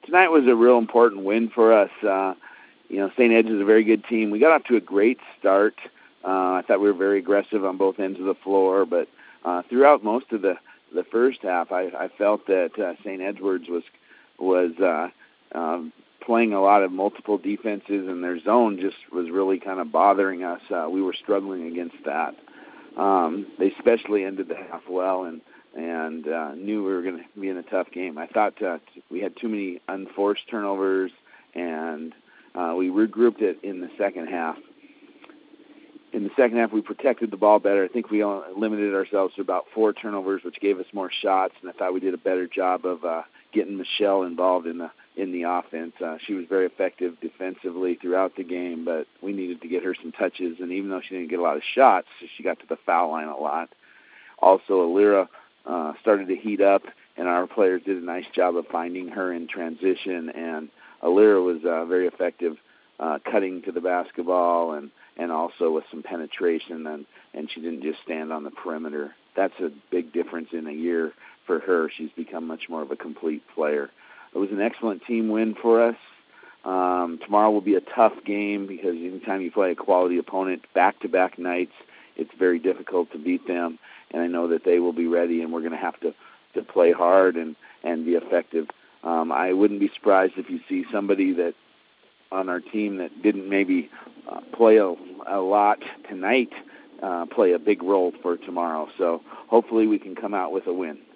tonight was a real important win for us. St. Ed's is a very good team. We got off to a great start. I thought we were very aggressive on both ends of the floor, but throughout most of the first half, I felt that St. Edward's was playing a lot of multiple defenses, and their zone just was really kind of bothering us. We were struggling against that. They especially ended the half well, and knew we were going to be in a tough game. I thought we had too many unforced turnovers, and we regrouped it in the second half. In the second half, we protected the ball better. I think we limited ourselves to about 4 turnovers, which gave us more shots, and I thought we did a better job of getting Michelle involved in the offense. She was very effective defensively throughout the game, but we needed to get her some touches, and even though she didn't get a lot of shots, she got to the foul line a lot. Also, Alira started to heat up, and our players did a nice job of finding her in transition, and Alira was very effective cutting to the basketball and also with some penetration, and she didn't just stand on the perimeter. That's a big difference in a year for her. She's become much more of a complete player. It was an excellent team win for us. Tomorrow will be a tough game because anytime you play a quality opponent back-to-back nights, it's very difficult to beat them, and I know that they will be ready, and we're going to have to play hard and be effective. I wouldn't be surprised if you see somebody that on our team that didn't maybe play a lot tonight play a big role for tomorrow. So hopefully we can come out with a win.